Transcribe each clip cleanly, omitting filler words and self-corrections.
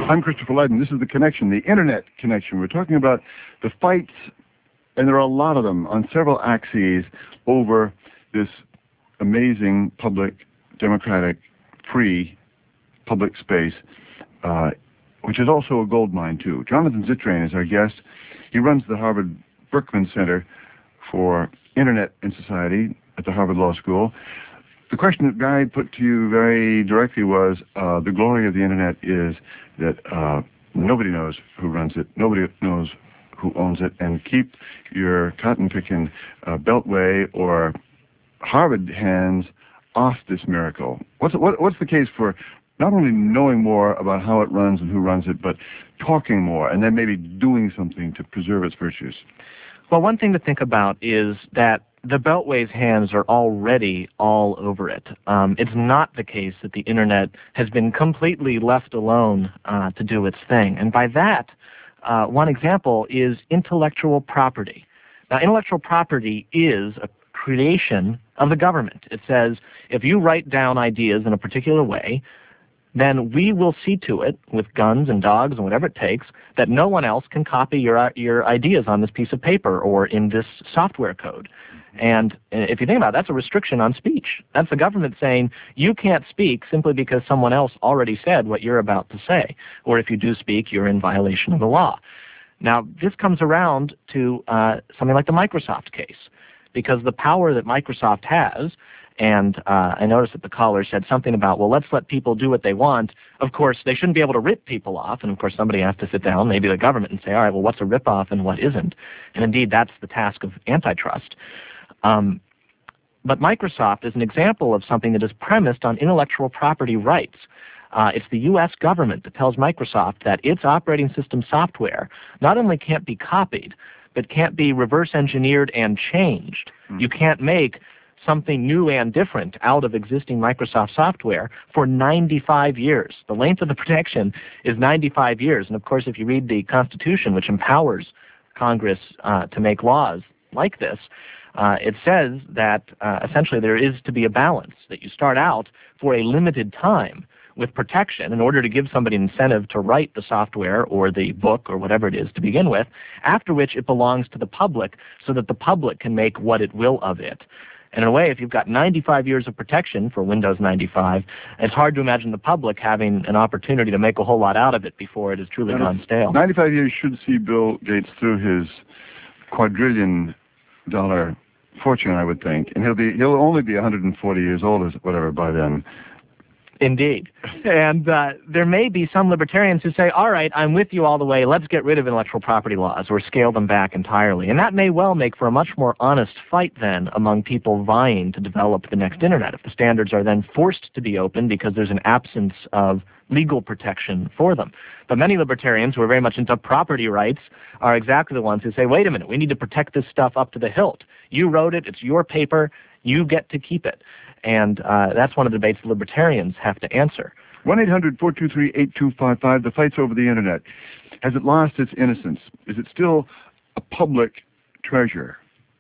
I'm Christopher Lydon. This is The Connection, the Internet Connection. We're talking about the fights, and there are a lot of them, on several axes over this amazing public, democratic, free public space, which is also a gold mine, too. Jonathan Zittrain is our guest. He runs the Harvard Berkman Center for Internet and Society at the Harvard Law School. The question that Guy put to you very directly was, the glory of the Internet is that nobody knows who runs it, nobody knows who owns it, and keep your cotton-picking Beltway or Harvard hands off this miracle. What's the case for not only knowing more about how it runs and who runs it, but talking more and then maybe doing something to preserve its virtues? Well, one thing to think about is that the Beltway's hands are already all over it. It's not the case that the Internet has been completely left alone to do its thing. And by that, one example is intellectual property. Now, intellectual property is a creation of the government. It says, if you write down ideas in a particular way, then we will see to it, with guns and dogs and whatever it takes, that no one else can copy your ideas on this piece of paper or in this software code. And if you think about it, that's a restriction on speech. That's the government saying, you can't speak simply because someone else already said what you're about to say. Or if you do speak, you're in violation of the law. Now, this comes around to something like the Microsoft case, because the power that Microsoft has, and I noticed that the caller said something about, well, let's let people do what they want. Of course, they shouldn't be able to rip people off. And of course, somebody has to sit down, maybe the government, and say, all right, well, what's a rip-off and what isn't? And indeed, that's the task of antitrust. But Microsoft is an example of something that is premised on intellectual property rights. It's the U.S. government that tells Microsoft that its operating system software not only can't be copied, but can't be reverse engineered and changed. You can't make something new and different out of existing Microsoft software for 95 years. The length of the protection is 95 years. And of course, if you read the Constitution, which empowers Congress to make laws like this, it says that essentially there is to be a balance, that you start out for a limited time with protection in order to give somebody an incentive to write the software or the book or whatever it is to begin with, after which it belongs to the public so that the public can make what it will of it. And in a way, if you've got 95 years of protection for Windows 95, it's hard to imagine the public having an opportunity to make a whole lot out of it before it is truly gone stale. 95 years should see Bill Gates through his quadrillion-dollar fortune, I would think. And he'll only be 140 years old or whatever by then. Indeed. And there may be some libertarians who say, all right, I'm with you all the way, let's get rid of intellectual property laws or scale them back entirely. And that may well make for a much more honest fight then among people vying to develop the next Internet, if the standards are then forced to be open because there's an absence of legal protection for them. But many libertarians who are very much into property rights are exactly the ones who say, wait a minute, we need to protect this stuff up to the hilt. You wrote it, it's your paper, you get to keep it. And that's one of the debates the libertarians have to answer. 1-800-423-8255, the fight's over the Internet. Has it lost its innocence? Is it still a public treasure?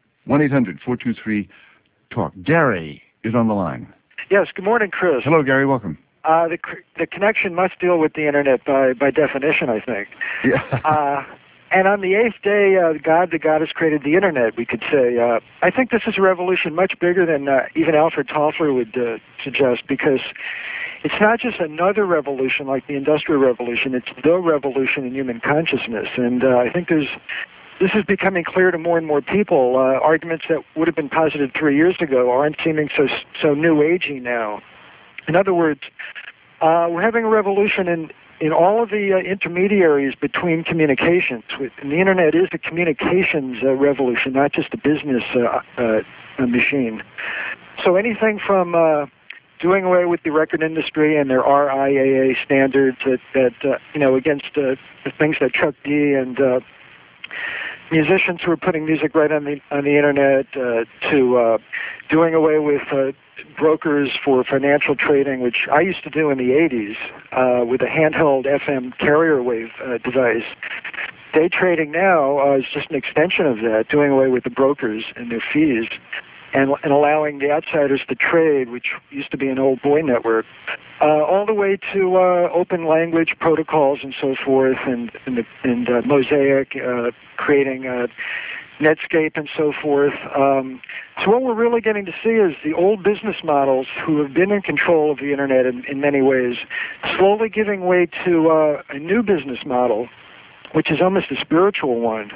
1-800-423-TALK. Gary is on the line. Yes, good morning, Chris. Hello, Gary, welcome. The connection must deal with the Internet by definition, I think. Yeah. And on the eighth day, God, the goddess, created the Internet, we could say. I think this is a revolution much bigger than even Alfred Toffler would suggest, because it's not just another revolution like the Industrial Revolution, it's the revolution in human consciousness. And I think this is becoming clear to more and more people. Arguments that would have been posited 3 years ago aren't seeming so new-agey now. In other words, we're having a revolution in all of the intermediaries between communications. And the Internet is a communications revolution, not just a business machine. So anything from doing away with the record industry and their RIAA standards that against the things that Chuck D and musicians who are putting music right on the Internet, to doing away with brokers for financial trading, which I used to do in the 80s with a handheld FM carrier wave device. Day trading now is just an extension of that, doing away with the brokers and their fees. and allowing the outsiders to trade, which used to be an old boy network, all the way to open language protocols and so forth, and Mosaic, creating Netscape and so forth. So what we're really getting to see is the old business models who have been in control of the internet in many ways, slowly giving way to a new business model, which is almost a spiritual one.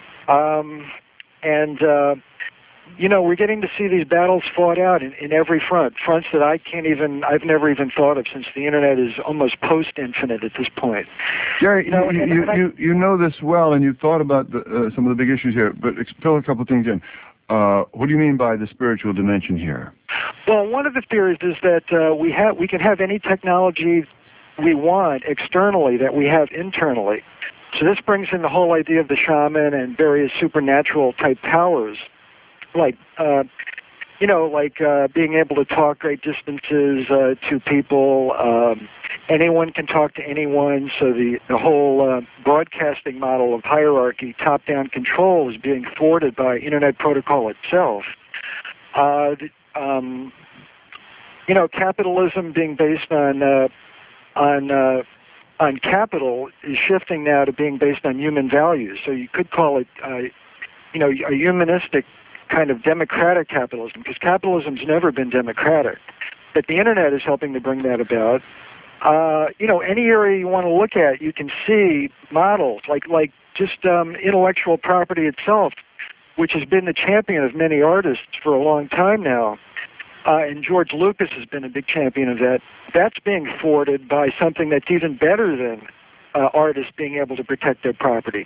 We're getting to see these battles fought out in every fronts that I've never even thought of, since the internet is almost post-infinite at this point. Gary, you know this well, and you've thought about some of the big issues here, but fill a couple of things in. What do you mean by the spiritual dimension here? Well, one of the theories is that we can have any technology we want externally that we have internally. So this brings in the whole idea of the shaman and various supernatural type powers, like being able to talk great distances to people. Anyone can talk to anyone. So the whole broadcasting model of hierarchy, top-down control, is being thwarted by Internet protocol itself. Capitalism being based on capital is shifting now to being based on human values. So you could call it, a humanistic kind of democratic capitalism, because capitalism's never been democratic. But the internet is helping to bring that about. Any area you want to look at, you can see models like just intellectual property itself, which has been the champion of many artists for a long time now. And George Lucas has been a big champion of that. That's being thwarted by something that's even better than artists being able to protect their property.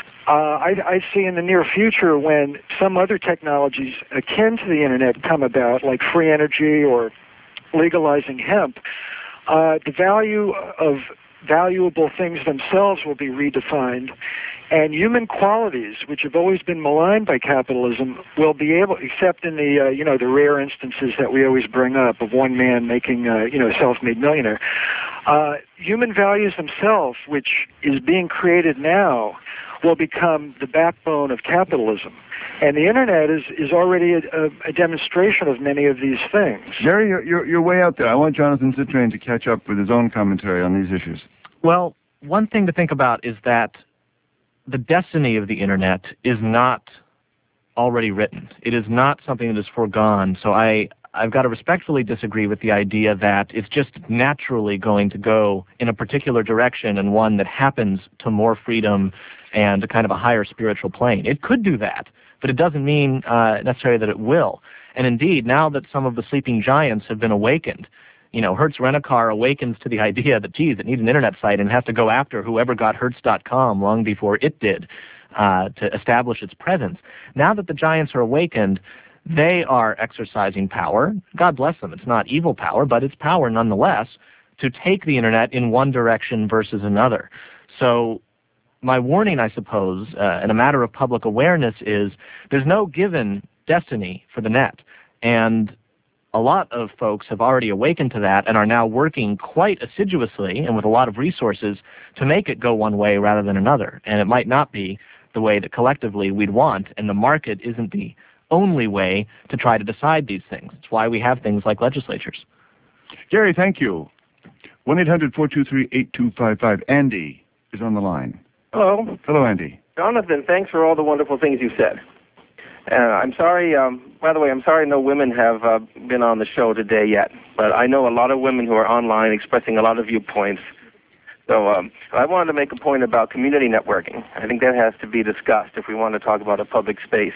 I see in the near future, when some other technologies akin to the internet come about, like free energy or legalizing hemp, the value of valuable things themselves will be redefined, and human qualities, which have always been maligned by capitalism, will be able, except in the the rare instances that we always bring up of one man making a self-made millionaire. Human values themselves, which is being created now, will become the backbone of capitalism. And the internet is already a demonstration of many of these things. Jerry, you're way out there. I want Jonathan Zittrain to catch up with his own commentary on these issues. Well, one thing to think about is that the destiny of the internet is not already written. It is not something that is foregone. So I've got to respectfully disagree with the idea that it's just naturally going to go in a particular direction, and one that happens to more freedom and a kind of a higher spiritual plane. It could do that, but it doesn't mean necessarily that it will. And indeed, now that some of the sleeping giants have been awakened, Hertz Rent-A-Car awakens to the idea that, geez, it needs an internet site and has to go after whoever got Hertz.com long before it did to establish its presence. Now that the giants are awakened, they are exercising power. God bless them. It's not evil power, but it's power nonetheless to take the internet in one direction versus another. So my warning, I suppose, and a matter of public awareness is there's no given destiny for the net. And a lot of folks have already awakened to that and are now working quite assiduously and with a lot of resources to make it go one way rather than another. And it might not be the way that collectively we'd want, and the market isn't the only way to try to decide these things. It's why we have things like legislatures. Gary, thank you. 1-800-423-8255. Andy is on the line. Hello. Hello, Andy. Jonathan, thanks for all the wonderful things you said. I'm sorry, by the way, I'm sorry no women have been on the show today yet, but I know a lot of women who are online expressing a lot of viewpoints. So I wanted to make a point about community networking. I think that has to be discussed if we want to talk about a public space.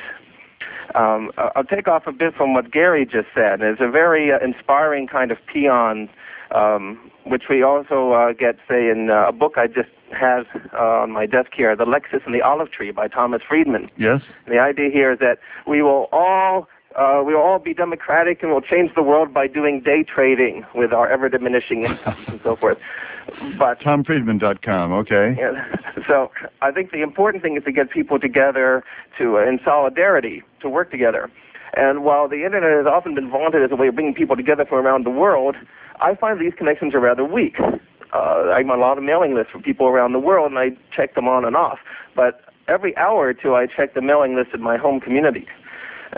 I'll take off a bit from what Gary just said. It's a very inspiring kind of peon, which we also get, say, in a book I just have on my desk here, The Lexus and the Olive Tree by Thomas Friedman. Yes. And the idea here is that we will all be democratic and we'll change the world by doing day trading with our ever-diminishing incomes and so forth. But TomFriedman.com, okay. Yeah, so I think the important thing is to get people together in solidarity, to work together. And while the internet has often been vaunted as a way of bringing people together from around the world, I find these connections are rather weak. I'm on a lot of mailing lists for people around the world, and I check them on and off. But every hour or two, I check the mailing list in my home community.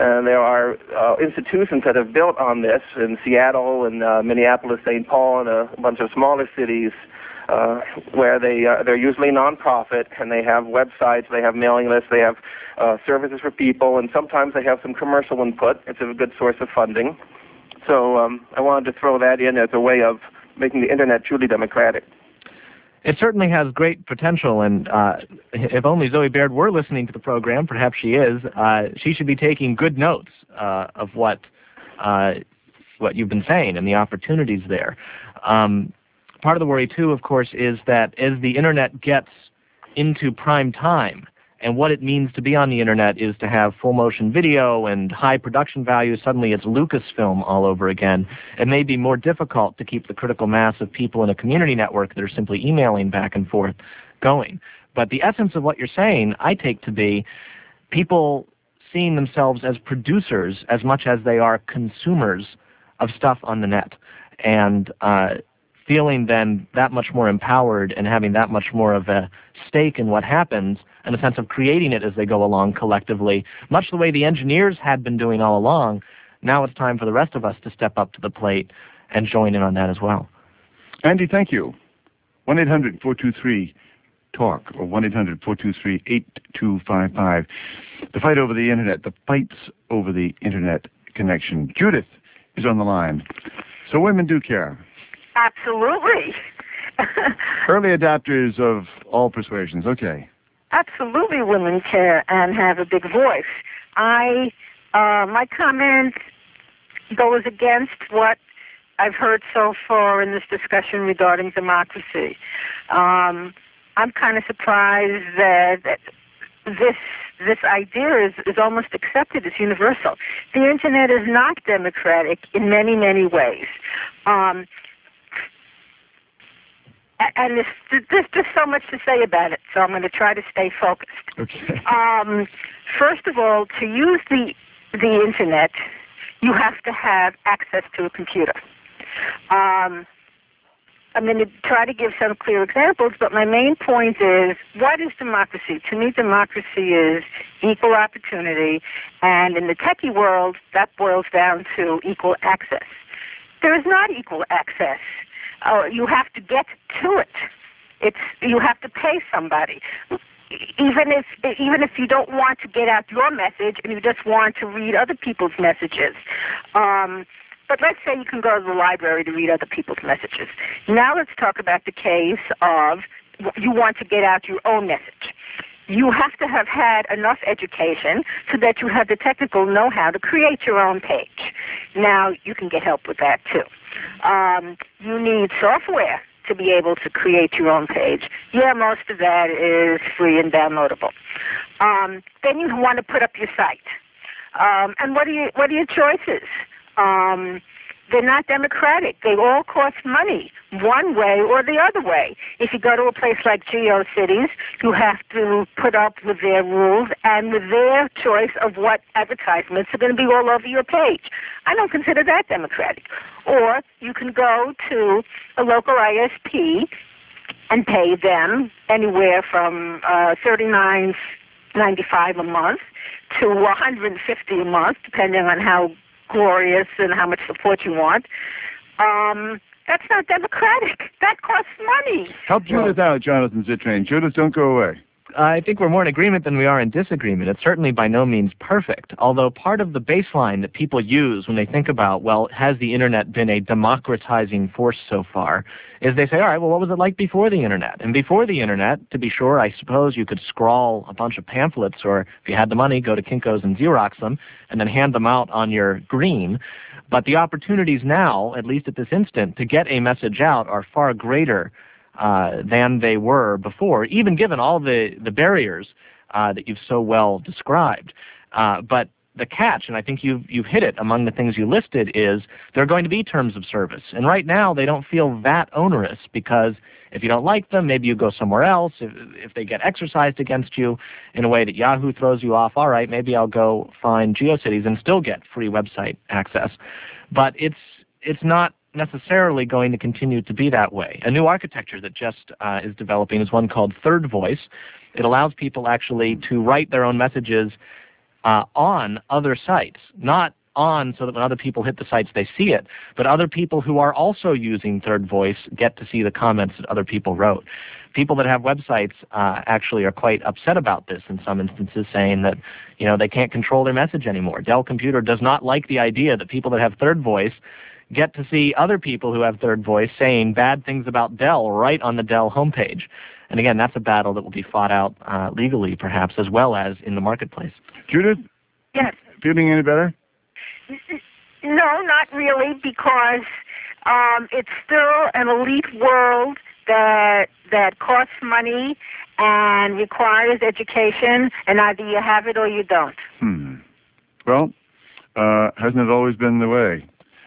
And there are institutions that have built on this in Seattle and Minneapolis, St. Paul, and a bunch of smaller cities where they're usually nonprofit, and they have websites, they have mailing lists, they have services for people, and sometimes they have some commercial input. It's a good source of funding. So I wanted to throw that in as a way of making the Internet truly democratic. It certainly has great potential, and if only Zoe Baird were listening to the program, perhaps she is, she should be taking good notes of what you've been saying and the opportunities there. Part of the worry, too, of course, is that as the Internet gets into prime time, and what it means to be on the Internet is to have full-motion video and high production value. Suddenly it's Lucasfilm all over again. It may be more difficult to keep the critical mass of people in a community network that are simply emailing back and forth going. But the essence of what you're saying, I take to be people seeing themselves as producers as much as they are consumers of stuff on the net. And feeling then that much more empowered and having that much more of a stake in what happens, and a sense of creating it as they go along collectively, much the way the engineers had been doing all along. Now it's time for the rest of us to step up to the plate and join in on that as well. Andy, thank you. 1-800-423-TALK or 1-800-423-8255. The fight over the Internet, the fights over the Internet connection. Judith is on the line. So women do care. Absolutely. Early adopters of all persuasions. Okay. Absolutely, women care and have a big voice. My comment goes against what I've heard so far in this discussion regarding democracy. I'm kind of surprised that this idea is almost accepted as universal. The Internet is not democratic in many, many ways. And there's just so much to say about it, so I'm going to try to stay focused. Okay. First of all, to use the Internet, you have to have access to a computer. I'm going to try to give some clear examples, but my main point is, what is democracy? To me, democracy is equal opportunity, and in the techie world, that boils down to equal access. There is not equal access. You have to get to it. You have to pay somebody. Even if you don't want to get out your message and you just want to read other people's messages. But let's say you can go to the library to read other people's messages. Now let's talk about the case of you want to get out your own message. You have to have had enough education so that you have the technical know-how to create your own page. Now, you can get help with that, too. You need software to be able to create your own page. Yeah, most of that is free and downloadable. Then you want to put up your site. And what are your choices? They're not democratic. They all cost money, one way or the other way. If you go to a place like GeoCities, you have to put up with their rules and with their choice of what advertisements are going to be all over your page. I don't consider that democratic. Or you can go to a local ISP and pay them anywhere from $39.95 a month to $150 a month, depending on how glorious and how much support you want. That's not democratic. That costs money. Help Judith out, Jonathan Zittrain. Judith, don't go away. I think we're more in agreement than we are in disagreement. It's certainly by no means perfect, although part of the baseline that people use when they think about, well, has the Internet been a democratizing force so far, is they say, all right, well, what was it like before the Internet? And before the Internet, to be sure, I suppose you could scrawl a bunch of pamphlets, or if you had the money, go to Kinko's and Xerox them, and then hand them out on your green. But the opportunities now, at least at this instant, to get a message out are far greater than they were before, even given all the barriers that you've so well described. But the catch, and I think you've hit it among the things you listed, is there are going to be terms of service. And right now they don't feel that onerous, because if you don't like them, maybe you go somewhere else. If they get exercised against you in a way that Yahoo throws you off, all right, maybe I'll go find GeoCities and still get free website access. But it's not necessarily going to continue to be that way. A new architecture that just is developing is one called Third Voice. It allows people actually to write their own messages on other sites, not on so that when other people hit the sites they see it, but other people who are also using Third Voice get to see the comments that other people wrote. People that have websites actually are quite upset about this in some instances, saying that they can't control their message anymore. Dell Computer does not like the idea that people that have Third Voice get to see other people who have Third Voice saying bad things about Dell right on the Dell homepage. And again, that's a battle that will be fought out legally, perhaps, as well as in the marketplace. Judith? Yes. Feeling any better? No, not really, because it's still an elite world that costs money and requires education, and either you have it or you don't. Well, hasn't it always been the way?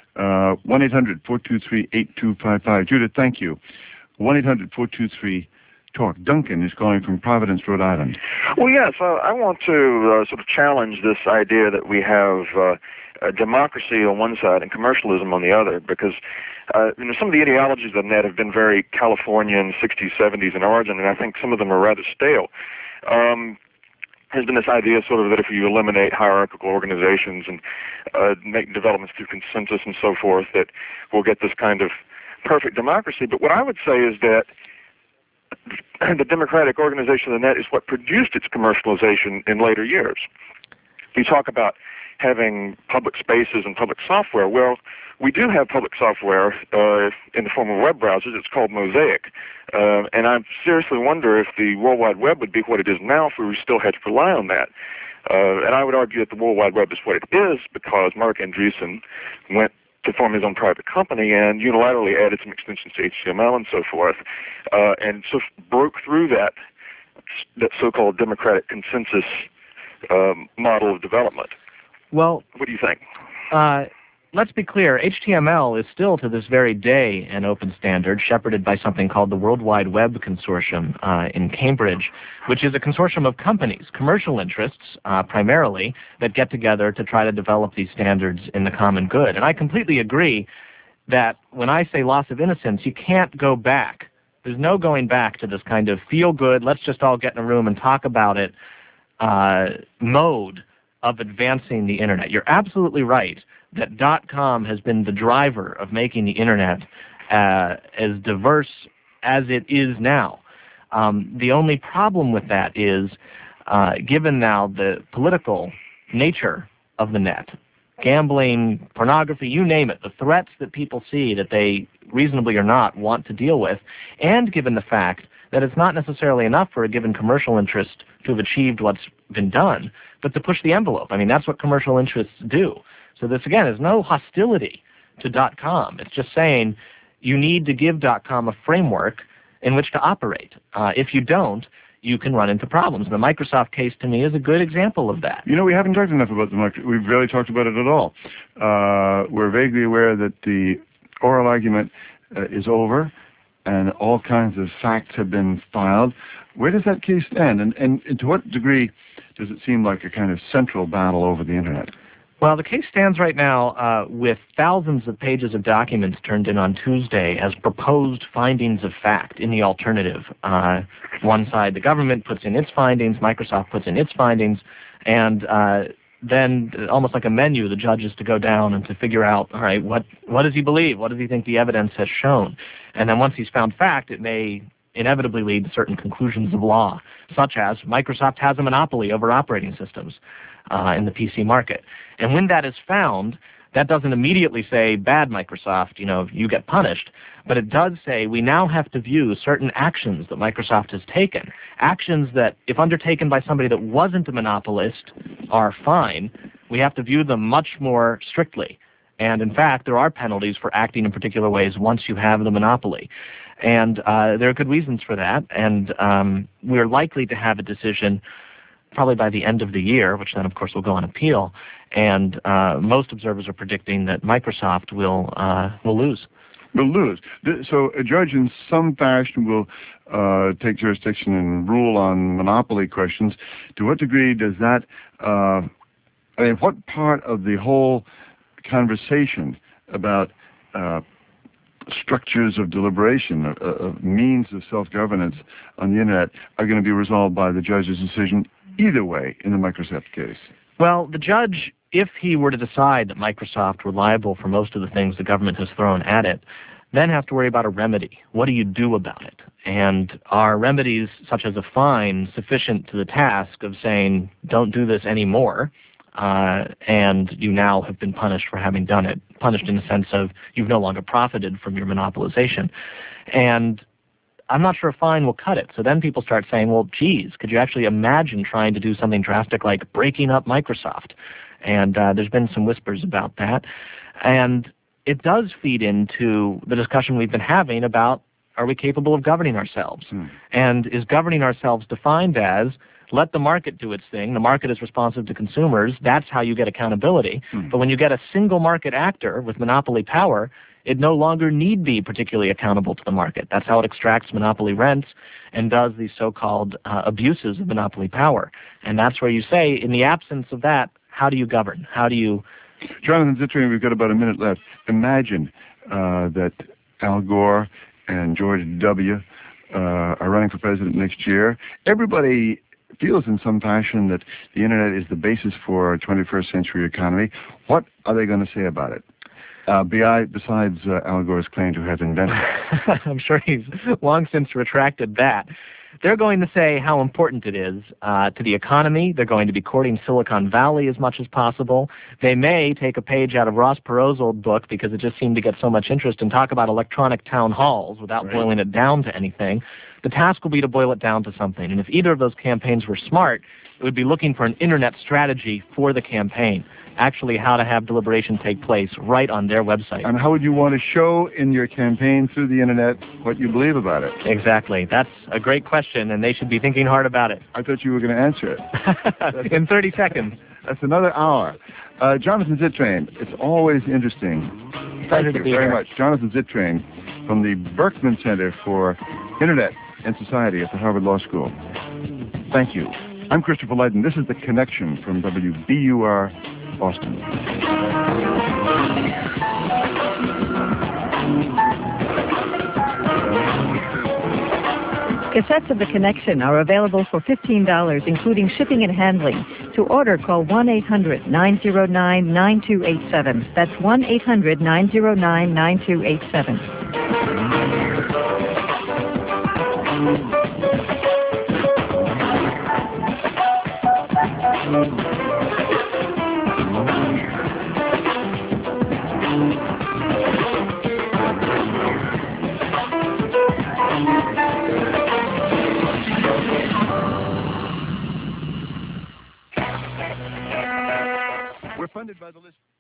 1-800-423-8255. Judith, thank you. 1-800-423-TALK. Duncan is calling from Providence, Rhode Island. Well, yes, I want to sort of challenge this idea that we have democracy on one side and commercialism on the other, because some of the ideologies of the net have been very Californian, 60s, 70s in origin, and I think some of them are rather stale. There's been this idea sort of that if you eliminate hierarchical organizations and make developments through consensus and so forth, that we'll get this kind of perfect democracy. But what I would say is that the democratic organization of the net is what produced its commercialization in later years. You talk about having public spaces and public software. Well, we do have public software in the form of web browsers. It's called Mosaic. And I seriously wonder if the World Wide Web would be what it is now if we still had to rely on that. And I would argue that the World Wide Web is what it is because Mark Andreessen went to form his own private company and unilaterally added some extensions to HTML and so forth, and so broke through that so-called democratic consensus model of development. Well, what do you think? Let's be clear. HTML is still to this very day an open standard shepherded by something called the World Wide Web Consortium in Cambridge, which is a consortium of companies, commercial interests primarily, that get together to try to develop these standards in the common good. And I completely agree that when I say loss of innocence, you can't go back. There's no going back to this kind of feel-good, let's just all get in a room and talk about it mode of advancing the Internet. You're absolutely right that .com has been the driver of making the Internet as diverse as it is now. The only problem with that is, given now the political nature of the net, gambling, pornography, you name it, the threats that people see that they reasonably or not want to deal with, and given the fact that it's not necessarily enough for a given commercial interest to have achieved what's been done, but to push the envelope. I mean, that's what commercial interests do. So this, again, is no hostility to .com. It's just saying you need to give .com a framework in which to operate. If you don't, you can run into problems. The Microsoft case, to me, is a good example of that. We haven't talked enough about the Microsoft. We've barely talked about it at all. We're vaguely aware that the oral argument is over and all kinds of facts have been filed. Where does that case stand? And to what degree does it seem like a kind of central battle over the Internet? Well, the case stands right now with thousands of pages of documents turned in on Tuesday as proposed findings of fact in the alternative. One side, the government puts in its findings, Microsoft puts in its findings, and then almost like a menu, the judge is to go down and to figure out, all right, what does he believe? What does he think the evidence has shown? And then once he's found fact, it may inevitably lead to certain conclusions of law, such as Microsoft has a monopoly over operating systems in the PC market. And when that is found, that doesn't immediately say, bad Microsoft, you get punished, but it does say we now have to view certain actions that Microsoft has taken, actions that, if undertaken by somebody that wasn't a monopolist, are fine. We have to view them much more strictly. And in fact, there are penalties for acting in particular ways once you have the monopoly. And there are good reasons for that, and we're likely to have a decision probably by the end of the year, which then, of course, will go on appeal. And most observers are predicting that Microsoft will lose. Will lose. So a judge in some fashion will take jurisdiction and rule on monopoly questions. To what degree does that, what part of the whole conversation about structures of deliberation, of means of self-governance on the Internet are going to be resolved by the judge's decision either way in the Microsoft case? Well, the judge, if he were to decide that Microsoft were liable for most of the things the government has thrown at it, then have to worry about a remedy. What do you do about it? And are remedies such as a fine sufficient to the task of saying, don't do this anymore, and you now have been punished for having done it, punished in the sense of you've no longer profited from your monopolization. And I'm not sure a fine will cut it. So then people start saying, well, geez, could you actually imagine trying to do something drastic like breaking up Microsoft? And there's been some whispers about that. And it does feed into the discussion we've been having about, are we capable of governing ourselves? And is governing ourselves defined as, let the market do its thing, the market is responsive to consumers, that's how you get accountability. But when you get a single market actor with monopoly power, it no longer need be particularly accountable to the market. That's how it extracts monopoly rents and does these so-called abuses of monopoly power. And that's where you say, in the absence of that, how do you govern? How do you... Jonathan Zittrain, we've got about a minute left. Imagine that Al Gore and George W. Are running for president next year. Everybody feels in some fashion that the internet is the basis for our 21st century economy. What are they going to say about it? Besides Al Gore's claim to have invented it. I'm sure he's long since retracted that. They're going to say how important it is to the economy. They're going to be courting Silicon Valley as much as possible. They may take a page out of Ross Perot's old book, because it just seemed to get so much interest, and talk about electronic town halls without boiling it down to anything. The task will be to boil it down to something. And if either of those campaigns were smart, it would be looking for an internet strategy for the campaign, actually how to have deliberation take place right on their website. And how would you want to show in your campaign through the internet what you believe about it? Exactly. That's a great question, and they should be thinking hard about it. I thought you were going to answer it. In 30 seconds. That's another hour. Jonathan Zittrain, it's always interesting. Thank you very much. Jonathan Zittrain from the Berkman Center for Internet and Society at the Harvard Law School. Thank you. I'm Christopher Lydon. This is The Connection from WBUR Boston. Cassettes of The Connection are available for $15, including shipping and handling. To order, call 1-800-909-9287. That's 1-800-909-9287. We're funded by the list.